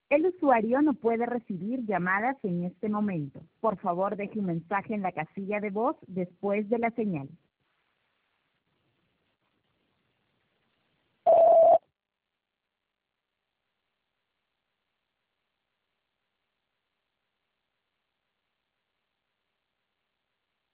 El usuario no puede recibir llamadas en este momento. Por favor, deje un mensaje en la casilla de voz después de la señal.